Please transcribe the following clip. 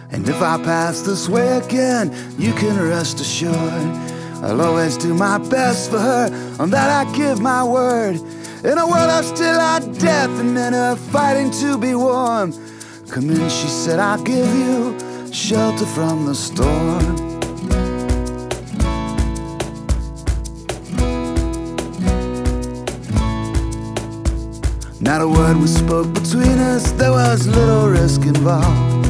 And if I pass this way again, you can rest assured I'll always do my best for her, on that I give my word. In a world of still-eyed death and men are fighting to be warm, come in, she said, I'll give you shelter from the storm. Not a word was spoke between us, there was little risk involved.